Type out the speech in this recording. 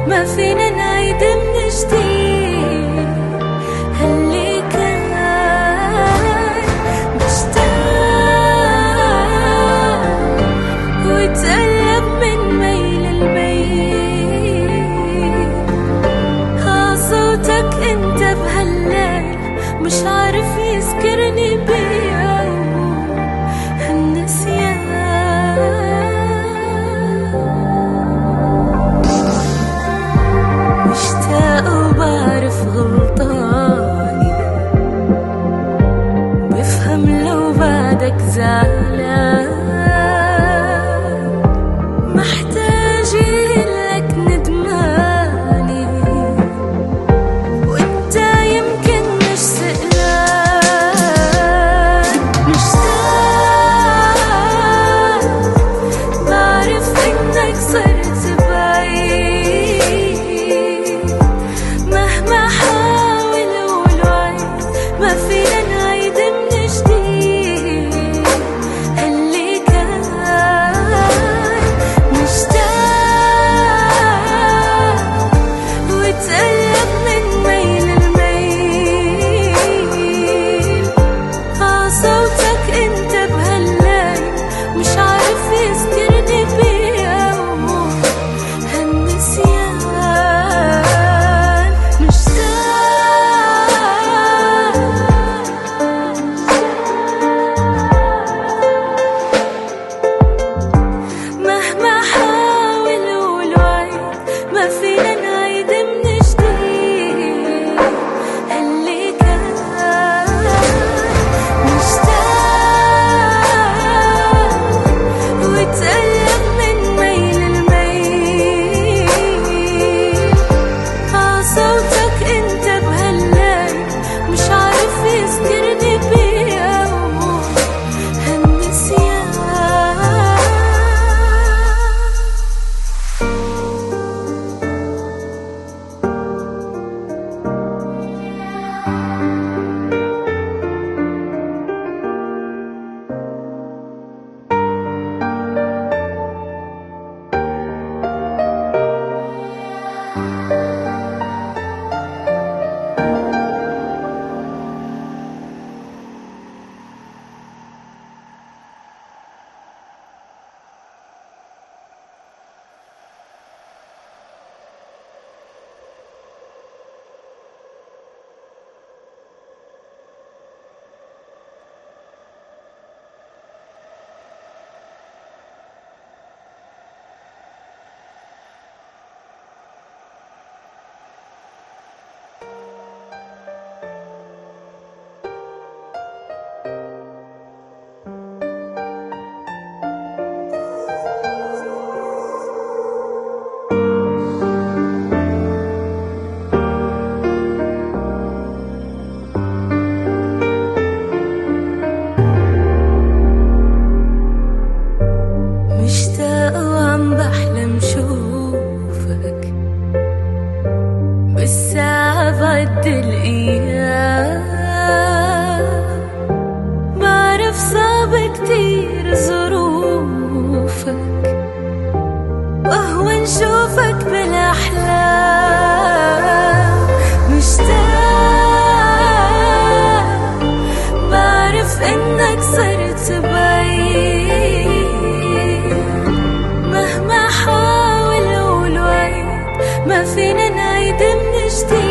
ما فينا نعيد من جديد اللي كان مشتاق وتقلب من ميل الميل. ها صوتك انت بهالليل مش عارف يذكرني بيوم هالنسيان. مشتاق وبعرف غلطاني، بفهم لو بعدك زعلان، محتاجة لك ندماني وانت يمكن مش سئلان. مشتاق بعرف انك صرت بعيد، مهما حاول والوعد ما فينا نعيد من جديد اللي كان. مشتاق وتقلب من ميل الميل. ها صوتك انت بهالليل مش عارف يذكرني بيوم هالنسيان. مشتاق مهما حاول والوعد ما فينا نعيد من جديد اللي كان. مشتاق وتقلب من ميل الميل. ها صوتك انت بهالليل مش عارف يذكرني بيوم هالنسيان. مشتاق وعم بحلم شوفك بالساعة بعد الأيام. بعرف صعب كتير ظروفك وهو نشوفك بالأحلام. مشتاق بعرف إنك صرت بعيد، مهما حاول والوعد ما فينا نعيد من جديد